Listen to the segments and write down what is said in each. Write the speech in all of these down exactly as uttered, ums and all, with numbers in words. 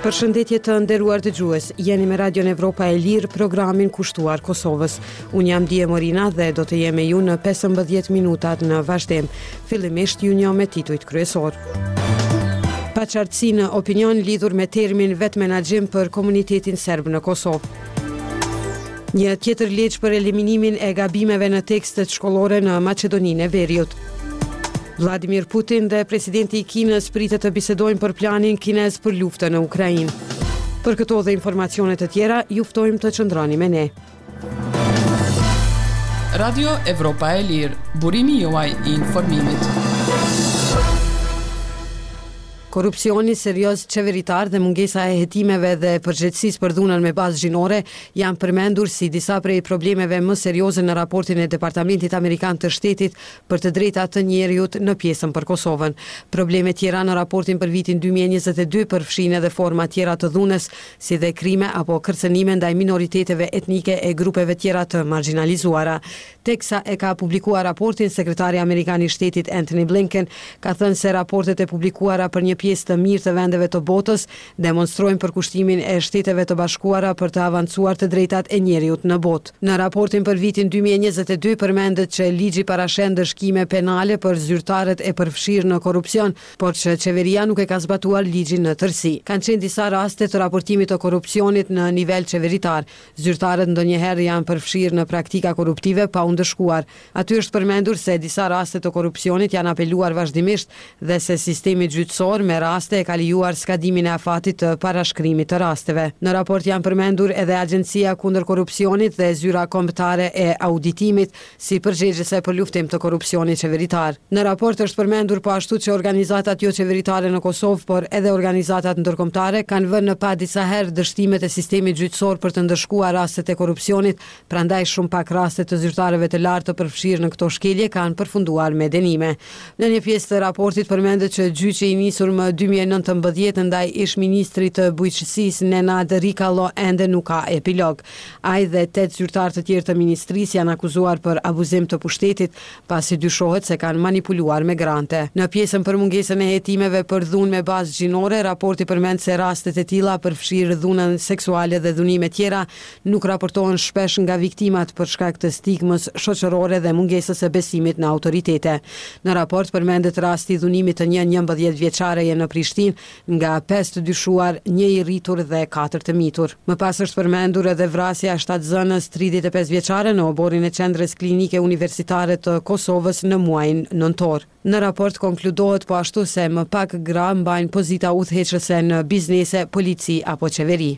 Përshëndetje të nderuar dëgjues, jeni me Radion Evropa e Lirë, programin kushtuar Kosovës. Unë jam Dije Morina dhe do të jem me ju në pesëmbëdhjetë minutat në vazhdim. Fillimisht ju njoh me titujt kryesor. Paqartësi në opinion lidhur me termin vetmenaxhim për komunitetin serb në Kosovë. Një tjetër ligj për eliminimin e gabimeve në tekstet shkollore në Maqedoninë e Veriut. Vladimir Putin dhe presidenti i Kinës pritet të bisedojnë për planin kinez për luftën në Ukrainë. Për këto dhe informacione të tjera, ju ftojmë të qëndroni me ne. Radio Evropa e Lirë, burimi juaj i informimit. Korupcioni serioz qeveritar dhe mungesa e hetimeve dhe përgjegjësisë për dhunën me bazë gjinore janë përmendur si disa prej problemeve më serioze në raportin e Departamentit Amerikan të Shtetit për të drejtat të njerëzit në pjesën për Kosovën. Probleme tjera në raportin për vitin dy mijë e njëzet e dy përfshin edhe forma tjera të dhunës, si dhe krime apo kërcënime ndaj minoriteteve etnike e grupeve tjera të marginalizuara. Teksa e ka publikuar raportin, sekretari amerikan i Shtetit Antony Blinken ka thënë se raportet e publikuara për një pjesë të mirë të vendeve të botës demonstrojnë përkushtimin e Shteteve të Bashkuara për të avancuar të drejtat e njerëzit në botë. Në raportin për vitin dy mijë e njëzet e dy përmendet që ligji parashen dëshkime penale për zyrtarët e përfshirë në korrupsion, por që qeveria nuk e ka zbatuar ligjin në tërësi. Kanë qenë disa raste të raportimit të korrupsionit në nivel qeveritar. Zyrtarët ndonjëherë janë përfshirë në praktika korruptive pa u ndëshkuar. Aty është përmendur se disa raste të korrupsionit janë apeluar vazhdimisht dhe se sistemi gjyqësor me raste e ka lejuar skadimin e afatit të parashkrimit të rasteve. Në raport janë përmendur edhe Agjencia kundër korrupsionit dhe zyra kombëtare e auditimit si përgjegjëse për luftim të korrupsionit qeveritar. Në raport është përmendur po ashtu që organizatat jo qeveritare në Kosovë, por edhe organizatat ndërkombëtare kanë vënë në pa disa herë dështimet e sistemit gjyqësor për të ndëshkuar rastet e korrupsionit, prandaj shumë pak raste të zyrtarëve të lartë të përfshirë në këto shkelje kanë përfunduar me dënime. Në një pjesë të raportit përmendet që gjyqi i nisur më dy mijë e nëntëmbëdhjetë ndaj ish-ministrit të bujqësisë Nenad Rikalo ende nuk ka epilog. Ai dhe tetë zyrtarë të tjerë të ministrisë janë akuzuar për abuzim të pushtetit, pasi dyshohet se kanë manipuluar me grante. Në pjesën për mungesën e hetimeve për dhunë me bazë gjinore, raporti përmend se rastet e tilla përfshirë dhunën seksuale dhe dhunime tjera nuk raportohen shpesh nga viktimat për shkak të stigmës shoqërore dhe mungesës së besimit në autoritete. Në raport përmendet rasti i dhunimit të një njëmbëdhjetë vjeçare në Prishtinë nga pesë të dyshuar, një i rritur dhe katër të mitur. Më pas është përmendur edhe vrasja e shtatzënës tridhjetë e pesë vjeçare në oborin e qendrës klinike universitare të Kosovës në muajin nëntor. Në raport konkludohet po ashtu se më pak gra mbajnë pozita udhëheqëse në biznese, polici apo qeveri.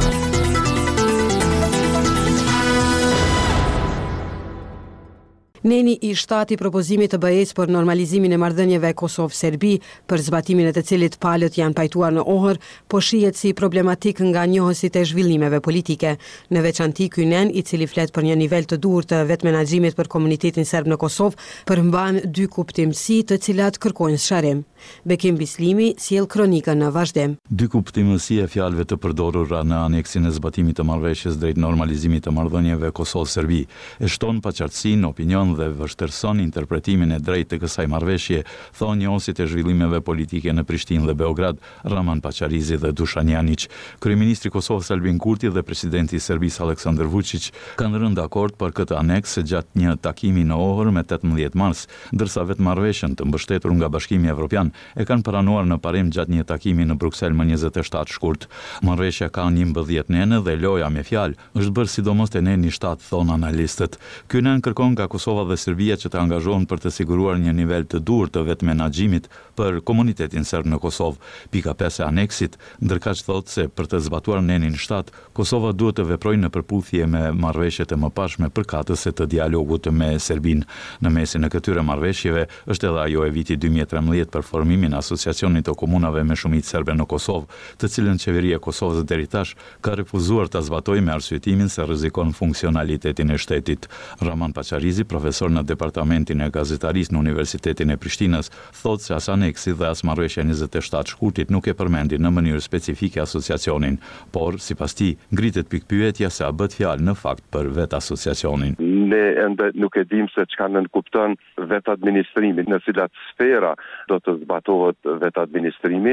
Neni i shtati propozimit të B E S për normalizimin e marrëdhënieve Kosovë-Serbi, për zbatimin e të cilit palët janë pajtuar në ohër, po shihet si problematik nga njohësit e zhvillimeve politike. Në veçanti ky nen, i cili flet për një nivel të duhur të vetmenaxhimit për komunitetin serb në Kosovë, përmban dy kuptimësi të cilat kërkojnë sharrim. Bekim Bislimi sjell kronikën në vazhdim. Dy kuptimësi e fjalëve të përdorura në aneksin e zbatimit të marrëveshjes drejt normalizimit të marrëdhënieve Kosovë-Serbi e shton paqartësinë, opinion dhe vështirëson interpretimin e drejtë të kësaj marrëveshje, thonë njohësit e zhvillimeve politike në Prishtinë dhe Beograd, Raman Paqarizi dhe Dušan Janić. Kryeministri i Kosovës Albin Kurti dhe presidenti i Serbisë Aleksandar Vučić kanë rënë dakord për këtë aneks gjatë një takimi në Ohër me tetëmbëdhjetë mars, ndërsa vetë marrëveshjen të mbështetur nga Bashkimi Evropian e kanë pranuar në parim gjatë një takimi në Bruksel më njëzet e shtatë shkurt. Marrëveshja ka njëmbëdhjetë nene dhe loja me fjalë është bërë sidomos te neni shtat, thon analistët. Ky nen kërkon nga Kosova dhe Serbia që të angazhohen për të siguruar një nivel të duhur të vetmenaxhimit për komunitetin serb në Kosovë. Pika pesë e aneksit ndërkaq thotë se për të zbatuar nenin shtat, Kosova duhet të veprojë në përputhje me marrëveshjet e mëparshme përkatëse të dialogut me Serbinë. Në mesin e këtyre marrëveshjeve është edhe ajo e vitit dy mijë e trembëdhjetë për formimin e Asociacionit të Komunave me Shumicë Serbe në Kosovë, të cilën qeveria e Kosovës deri tash ka refuzuar ta zbatojë me arsyetimin se rrezikon funksionalitetin e shtetit. Raman Paqarizi, profesor në Departamentin e Gazetarisë në Universitetin e Prishtinës, thotë se as aneksi dhe as marrëveshja njëzet e shtatë shkurtit nuk e përmendin në mënyrë specifike asociacionin, por sipas tij ngritet pikpyetja se a bëhet fjalë në fakt për vetë asociacionin. Ne ende nuk e dim se çka nënkupton vetë administrimi, në cilat sfera do të zbatohet vetë administrimi,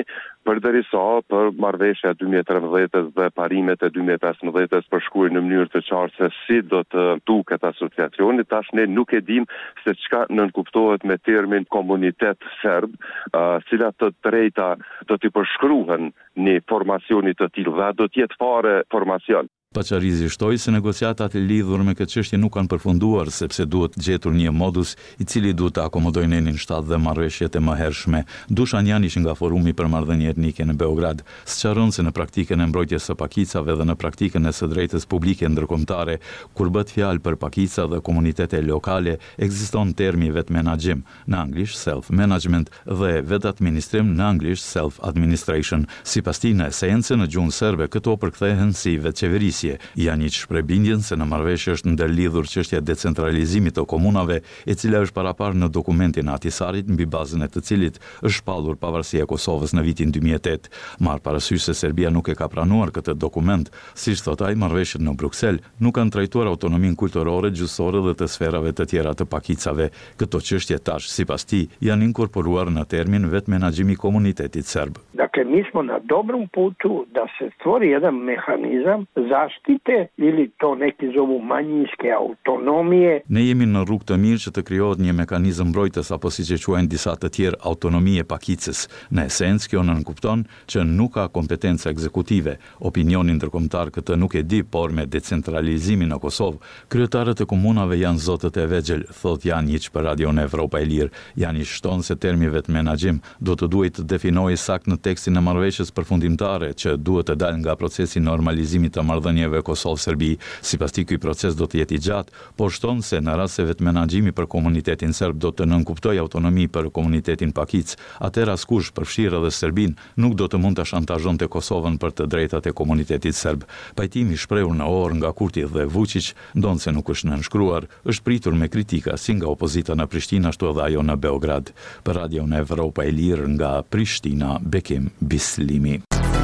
Përderisa për marrëveshja e dy mijë e trembëdhjetës dhe parimet e dy mijë e pesëmbëdhjetës për shkruar në mënyrë të qartë se si do të duket asociacioni, tash ne nuk e dim se çka nënkuptohet me termin komunitet serb, uh, cilat të drejta do t'i përshkruhen një formacioni të tillë dhe do të jetë fare formacion. Paqarizi shtoi se negociatat e lidhur me këtë çështje nuk kanë përfunduar sepse duhet gjetur një modus i cili duhet të akomodojë nenin shtat dhe marrëveshjet e mëhershme. Dushan Jani nga Forumi për Marrëdhënie Etnike në Beograd sqaron se në praktikën e mbrojtjes së pakicave dhe në praktikën e së drejtës publike ndërkombëtare, kur bëhet fjalë për pakica dhe komunitete lokale, ekziston termi vetë menaxhim, në anglisht self-management dhe vetë administrim, në anglisht self-administration. Sipas tij, në esencë në gjuhën serbe këto përkthehen si veçeverisje. Janë një shpreh bindjen se në marrëveshje është ndërlidhur çështja e decentralizimit të komunave, e cila është paraparë në dokumentin e Ahtisarit, mbi bazën e të cilit është shpallur pavarësia e Kosovës në vitin dy mijë e tetë. Marr parasysh se Serbia nuk e ka pranuar këtë dokument, siç thot ai, marrëveshjet në Bruksel nuk kanë trajtuar autonominë kulturore, gjysore dhe të sferave të tjera të pakicave. Këto çështje tash, sipas tij, janë inkorporuar në termin vetë menaxhimi i komunitetit serb. Dakle, mi smo na dobrom putu da se stvori jedan mehanizam zaštite ili to neki zovu manjinske autonomije. Ne jemi në rrugë të mirë që të krijohet një mekanizëm mbrojtës apo siç e quajnë disa të tjerë autonomie pakicës. Në esencë kjo nënkupton që nuk ka kompetenca ekzekutive. Opinioni ndërkombëtar këtë nuk e di, por me decentralizimin në Kosovë, kryetarët e komunave janë zotët e vegjël, thot Janić për Radion Evropa e Lirë. Janić shton se termi vetë menaxhim do të duhet të definojë sakt në tekstin e marrëveshjes përfundimtare që duhet të dalë nga procesi normalizimit të marrëdhënieve Kosovë-Serbi. Sipas tij ky proces do të jetë i gjatë, por shton se në rast se vetë menaxhimi për komunitetin serb do të nënkuptojë autonomi për komunitetin pakic, atëherë askush, përfshirë edhe Serbin, nuk do të mund ta shantazhonte Kosovën për të drejtat e komunitetit serb. Pajtimi i shprehur në orë nga Kurti dhe Vučić, ndonse nuk është nënshkruar, është pritur me kritika si nga opozita në Prishtinë ashtu edhe ajo në Beograd. Për Radion Evropa e Lirë nga Prishtina, Bekim Bislimi.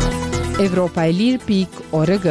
Evropa e Lirë pikë org.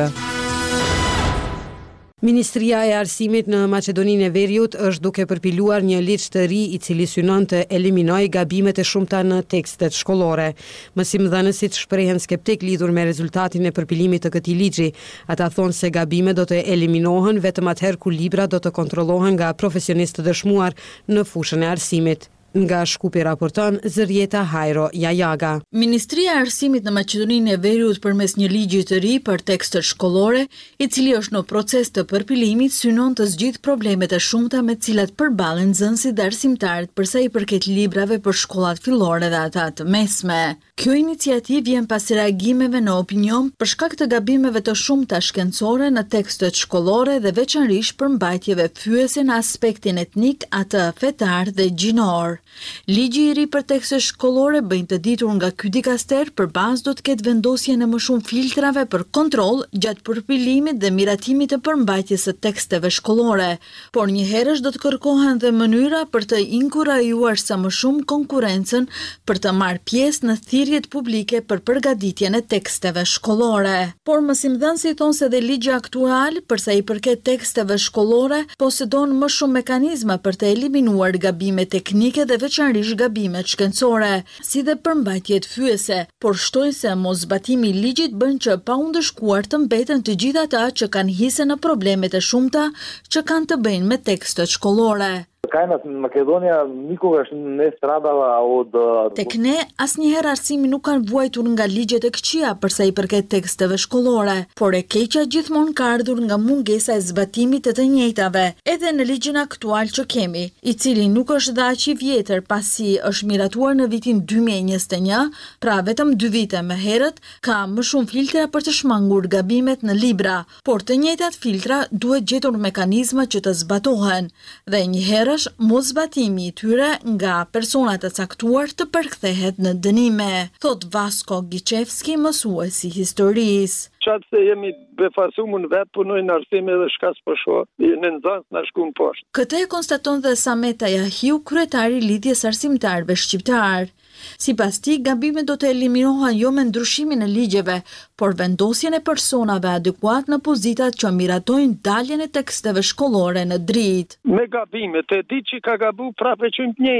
Ministria e Arsimit në Maqedoninë e Veriut është duke përpiluar një ligj të ri i cili synon të eliminojë gabimet e shumta në tekstet shkollore. Mësimdhënësit shprehen skeptik lidhur me rezultatin e përpilimit të këtij ligji. Ata thonë se gabimet do të eliminohen vetëm atëherë kur libra do të kontrollohen nga profesionistë të dëshmuar në fushën e arsimit. Nga Shkupi raporton Zërjeta Hajro Jajaga. Ministria e Arsimit në Maqedoninë e Veriut përmes një ligji të ri për tekstet shkollore, i cili është në proces të përpilimit, synon të zgjidhë problemet e shumta me të cilat përballen nxënësit dhe arsimtarët përsa i përket librave për shkollat fillore dhe ata të mesme. Kjo iniciativë vjen pas reagimeve në opinion për shkak të gabimeve të shumta shkencore në tekstet shkollore dhe veçanërisht për mbajtjeve fyese në aspektin etnik, atë fetar dhe gjinor. Ligji i ri për tekstet shkollore bëjnë të ditur nga ky dikaster për bazë do të ketë vendosjen e më shumë filtrave për kontroll gjatë përpilimit dhe miratimit të përmbajtjes së teksteve shkollore, por njëherësh do të kërkohen dhe mënyra për të inkurajuar sa më shumë konkurrencën për të marrë pjesë në thirrjet publike për përgatitjen e teksteve shkollore. Por mësimdhënësit thonë se dhe ligji aktual përsa i përket teksteve shkollore posedon më shumë mekanizma për të eliminuar gabimet teknike dhe veçanërisht gabimet shkencore, si dhe përmbajtjet fyese, por shtojnë se moszbatimi i ligjit bën që pa u ndëshkuar të mbeten të gjithë ata që kanë hise në problemet e shumta që kanë të bëjnë me tekstet shkollore. Kajnat në Makedonia nikogаш не страдала od Tek ne asnjëherë arsimi nuk kanë vuajtur nga ligjet e këqija përsa i përket teksteve shkollore, por e keqja gjithmonë ka ardhur nga mungesa e zbatimit të të njëjtave, edhe në ligjin aktual që kemi, i cili nuk është dhe aq i vjetër pasi është miratuar në vitin dy mijë e njëzet e një, pra vetëm dy vite më herët, ka më shumë filtra për të shmangur gabimet në libra, por të njëjtat filtra duhet gjetur mekanizma që të zbatohen, dhe njëherë moszbatimi i tyre nga personat e caktuar të përkthehet në dënime, thot Vasko Giçevski, mësuesi historisë. Qatë se jemi befasumun vetë punojnë arsime dhe shkas për shoh, në nxënës në shkun poshtë. Këtë e konstaton dhe Sameta Yahiu, kryetari i lidhjes arsimtarëve shqiptar. Sipas tij, gabimet do të eliminohen jo me ndryshimin e ligjeve, por vendosjen e personave adekuat në pozitat që miratojnë daljen e teksteve shkollore në dritë. Me gabimet e di që ka gabu prapë që të njëjtin.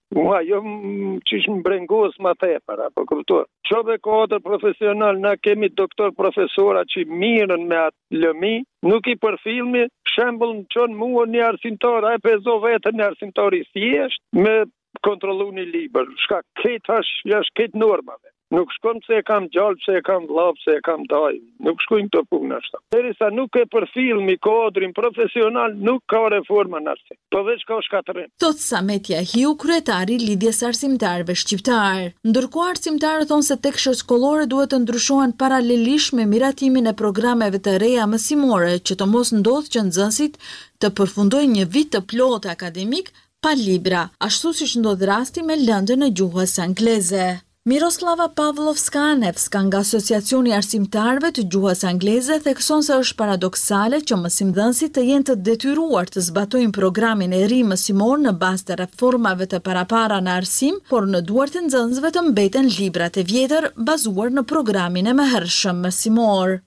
Ua, jo m- qish më brengos ma tepër, apo kupto. Qove kodër profesional, na kemi doktor profesora që mirën me atë lëmi, nuk i për filmi, shembull në qënë mua një arsimtar, a e pezo vetë një arsimtar i thjesht, me kontrolu një liber, shka këtë hash, jash këtë normave. Nuk shkon pse e kam gjallë, pse e kam vllav, pse e kam daj. Nuk shkojnë këto punë ashtu. Derisa nuk e për filmi kodrin profesional, nuk ka reforma në arsim. Po veç ka shkatërim. Thot Samet Yahiu, kryetari i lidhjes arsimtarëve shqiptar. Ndërkohë arsimtarët thonë se tek shkollore duhet të ndryshohen paralelisht me miratimin e programeve të reja mësimore, që të mos ndodhë që nxënësit të përfundojnë një vit të plotë akademik pa libra, ashtu siç ndodh rasti me lëndën e gjuhës angleze. Miroslava Pavlovska-Nevska nga Asociacioni i Arsimtarëve të Gjuhës Angleze thekson se është paradoksale që mësimdhënësit të jenë të detyruar të zbatojnë programin e ri mësimor në bazë të reformave të parapara në arsim, por në duart e nxënësve të mbeten librat e vjetër bazuar në programin e mëhershëm mësimor.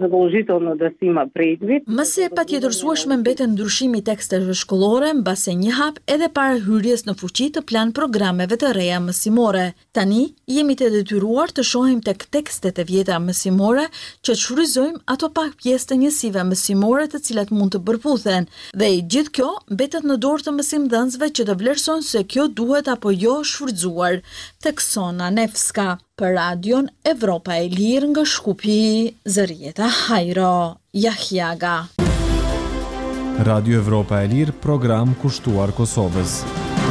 Mëse e patjetërsueshme mbeten ndryshimi i teksteve shkollore mbase një hap edhe para hyrjes në fuqi të plan programeve të reja mësimore. Tani jemi të detyruar të shohim tek tekstet e vjetra mësimore që të shfrytëzojmë ato pak pjesë të njësive mësimore të cilat mund të përputhen, dhe i gjithë kjo mbetet në dorë të mësimdhënësve që të vlerësojnë se kjo duhet apo jo shfrytëzuar, thekson Nevska. Për radion Evropa e Lirë nga Shkupi, Zërieta Hajro, Jahjaga. Radio Evropa e Lirë, program kushtuar Kosovës.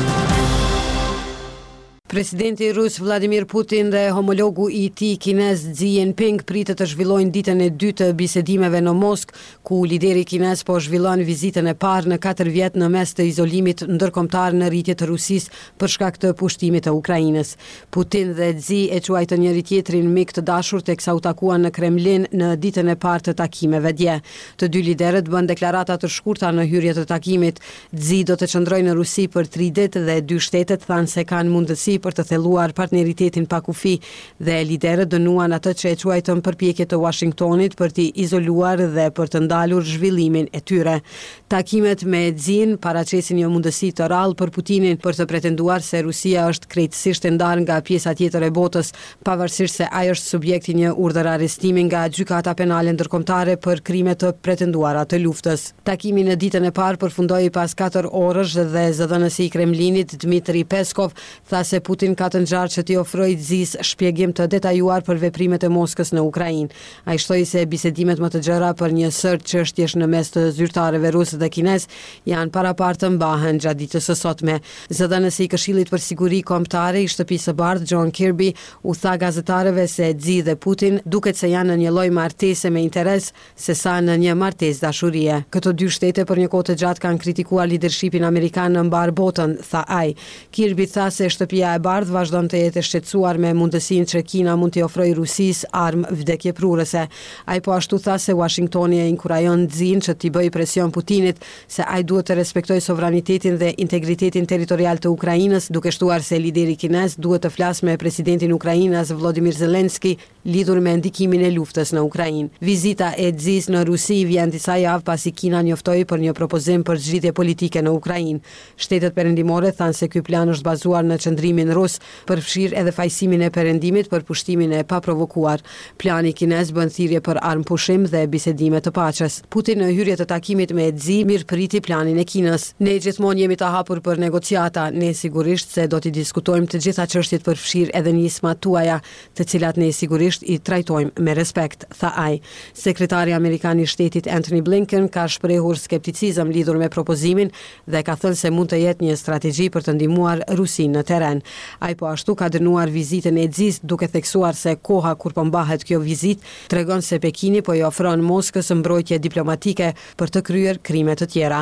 Presidenti rus Vladimir Putin dhe homologu i tij kinez Xi Jinping pritet të zhvillojnë ditën e dytë të bisedimeve në Moskë, ku lideri kinez po zhvillon vizitën e parë në katër vjet në mes të izolimit ndërkombëtar në rritje të Rusisë për shkak të pushtimit të Ukrainës. Putin dhe Xi e quajtën njëri tjetrin mik të dashur teksa u takuan në Kremlin në ditën e parë të takimeve dje. Të dy liderët bën deklarata të shkurta në hyrje të takimit. Xi do të qëndrojë në Rusi për tri ditë dhe dy shtetet thanë se kanë mundësi për të thelluar partneritetin pa kufi, dhe liderët dënuan atë që e quajtën përpjekje të Washingtonit për t'i izoluar dhe për të ndalur zhvillimin e tyre. Takimet me Xin paraqesin një mundësi të rrallë për Putinin për të pretenduar se Rusia është krejtësisht e ndarë nga pjesa tjetër e botës, pavarësisht se ai është subjekt i një urdhër arrestimi nga gjykata penale ndërkombëtare për krime të pretenduara të luftës. Takimi në ditën e parë përfundoi pas katër orësh dhe zëdhënësi i Kremlinit Dmitri Peskov tha se Putin ka të ngjarë që t'i ofrojë Xis shpjegim të detajuar për veprimet e Moskës në Ukrainë. Ai shtoi se bisedimet më të gjëra për një sër çështjesh në mes të zyrtarëve rusë dhe kinez janë parapar të mbahen gjatë ditës së sotme. Zëdhënësi i Këshillit për Siguri Kombëtare i Shtëpisë së Bardhë John Kirby u tha gazetarëve se Xi dhe Putin duket se janë në një lloj martese me interes sesa në një martesë dashurie. Këto dy shtete për një kohë të gjatë kanë kritikuar lidershipin amerikan në mbar botën, tha ai. Kirby tha se Shtëpia e Bardhë vazhdon të jetë e shqetësuar me mundësinë që Kina mund t'i ofrojë Rusisë armë vdekjeprurëse. Ai po ashtu tha se Washingtoni e inkurajon Xin që t'i bëjë presion Putinit se ai duhet të respektojë sovranitetin dhe integritetin territorial të Ukrainës, duke shtuar se lideri kinez duhet të flasë me presidentin e Ukrainës Volodymyr Zelensky lidhur me ndikimin e luftës në Ukrainë. Vizita e Xis në Rusi vjen disa javë pasi Kina njoftoi për një propozim për zgjidhje politike në Ukrainë. Shtetet perëndimore thanë se ky plan është bazuar në qëndrimin rus, përfshir edhe fajsimin e perëndimit për pushtimin e paprovokuar. Plani kinez bën thirrje për armpushim dhe bisedime të paqes. Putin në hyrje të takimit me Xi mirëpriti planin e Kinës. Ne gjithmonë jemi të hapur për negociata, ne sigurisht se do t'i diskutojmë të gjitha çështjet përfshir edhe nismat tuaja, të cilat ne sigurisht i trajtojmë me respekt, tha ai. Sekretari amerikan i shtetit Antony Blinken ka shprehur skepticizëm lidhur me propozimin dhe ka thënë se mund të jetë një strategji për të ndihmuar Rusinë në terren. Ai po ashtu ka dënuar vizitën e Xis duke theksuar se koha kur po mbahet kjo vizitë tregon se Pekini po i ofron Moskës mbrojtje diplomatike për të kryer krime të tjera.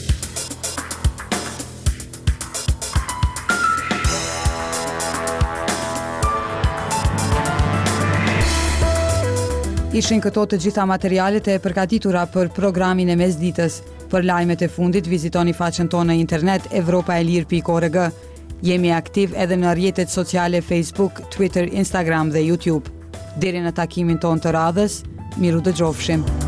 Ishin këto të gjitha materialet e përgatitura për programin e mesditës. Për lajmet e fundit vizitoni faqen tonë në internet evropa e lir pikë org. Jemi aktiv edhe në rrjetet sociale Facebook, Twitter, Instagram dhe YouTube. Deri në takimin tonë të radhës, miru dëgjofshim.